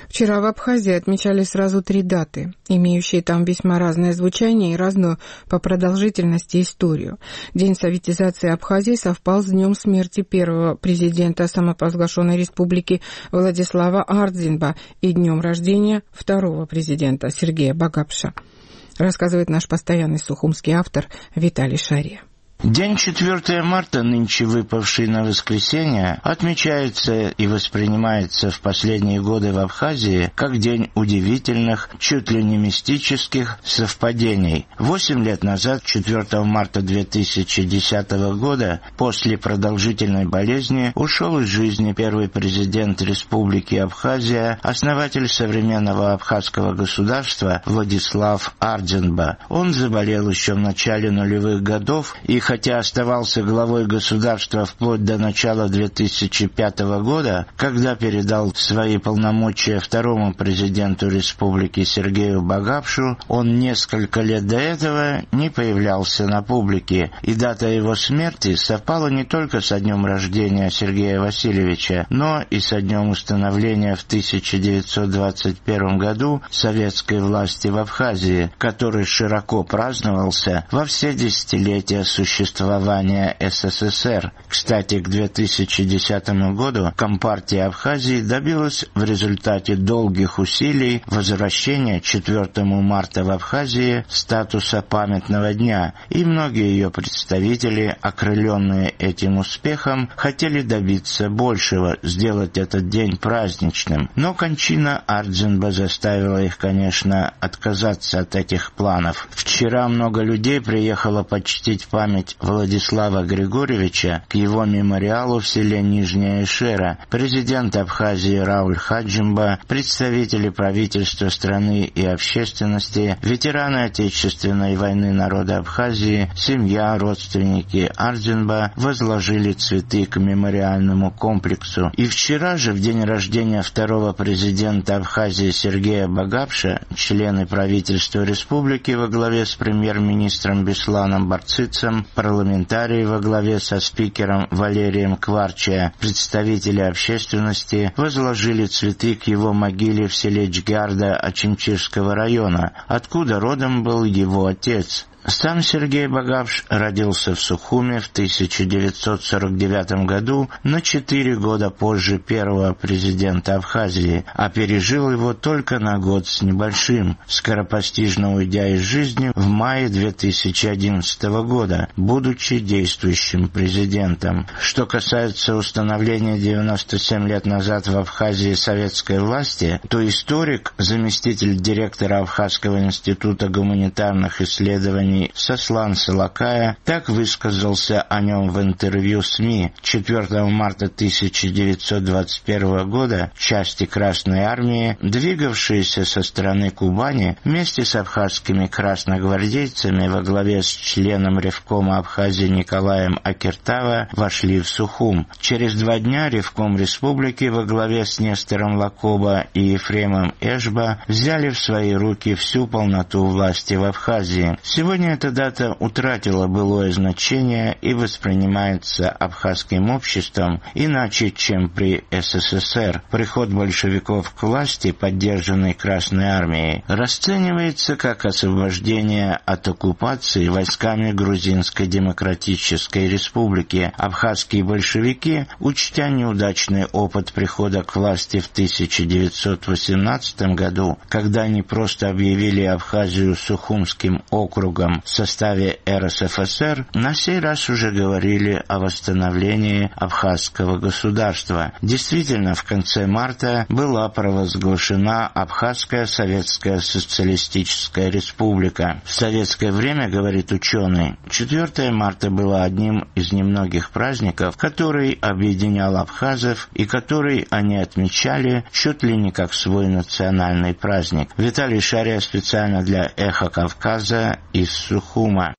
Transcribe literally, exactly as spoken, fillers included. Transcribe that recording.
Вчера в Абхазии отмечали сразу три даты, имеющие там весьма разное звучание и разную по продолжительности историю. День советизации Абхазии совпал с днем смерти первого президента самопровозглашенной республики Владислава Ардзинба и днем рождения второго президента Сергея Багапша, рассказывает наш постоянный сухумский автор Виталий Шария. День четвёртого марта, нынче выпавший на воскресенье, отмечается и воспринимается в последние годы в Абхазии как день удивительных, чуть ли не мистических совпадений. Восемь лет назад, четвёртого марта две тысячи десятого года, после продолжительной болезни, ушел из жизни первый президент Республики Абхазия, основатель современного абхазского государства Владислав Ардзинба. Он заболел еще в начале нулевых годов и, хотя оставался главой государства вплоть до начала две тысячи пятого года, когда передал свои полномочия второму президенту республики Сергею Багапшу, он несколько лет до этого не появлялся на публике, и дата его смерти совпала не только со днем рождения Сергея Васильевича, но и со днем установления в тысяча девятьсот двадцать первом году советской власти в Абхазии, который широко праздновался во все десятилетия существования существования СССР. Кстати, к две тысячи десятому году Компартия Абхазии добилась в результате долгих усилий возвращения четвёртого марта в Абхазии статуса памятного дня, и многие ее представители, окрыленные этим успехом, хотели добиться большего, сделать этот день праздничным. Но кончина Ардзинба заставила их, конечно, отказаться от этих планов. Вчера много людей приехало почтить память Владислава Григорьевича к его мемориалу в селе Нижняя Эшера. Президент Абхазии Рауль Хаджимба, представители правительства страны и общественности, ветераны Отечественной войны народа Абхазии, семья, родственники Ардзинба возложили цветы к мемориальному комплексу. И вчера же, в день рождения второго президента Абхазии Сергея Багапша, члены правительства республики во главе с премьер-министром Бесланом Барцицем, парламентарии во главе со спикером Валерием Кварча, представители общественности возложили цветы к его могиле в селе Чгярда Очимчирского района, откуда родом был его отец. Сам Сергей Багапш родился в Сухуме в тысяча девятьсот сорок девятом году, на четыре года позже первого президента Абхазии, а пережил его только на год с небольшим, скоропостижно уйдя из жизни в мае две тысячи одиннадцатого года, будучи действующим президентом. Что касается установления девяносто семь лет назад в Абхазии советской власти, то историк, заместитель директора Абхазского института гуманитарных исследований Сослан Салакая так высказался о нем в интервью СМИ. четвёртого марта тысяча девятьсот двадцать первого года части Красной Армии, двигавшиеся со стороны Кубани, вместе с абхазскими красногвардейцами во главе с членом Ревкома Абхазии Николаем Акертава, вошли в Сухум. Через два дня Ревком Республики во главе с Нестором Лакоба и Ефремом Эшба взяли в свои руки всю полноту власти в Абхазии. Сегодня эта дата утратила былое значение и воспринимается абхазским обществом иначе, чем при СССР. Приход большевиков к власти, поддержанный Красной Армией, расценивается как освобождение от оккупации войсками Грузинской Демократической Республики. Абхазские большевики, учтя неудачный опыт прихода к власти в тысяча девятьсот восемнадцатом году, когда они просто объявили Абхазию Сухумским округом в составе РСФСР, на сей раз уже говорили о восстановлении абхазского государства. Действительно, в конце марта была провозглашена Абхазская Советская Социалистическая Республика. В советское время, говорит ученый, четвёртого марта было одним из немногих праздников, который объединял абхазов и который они отмечали чуть ли не как свой национальный праздник. Виталий Шария специально для «Эхо Кавказа» из Сухума.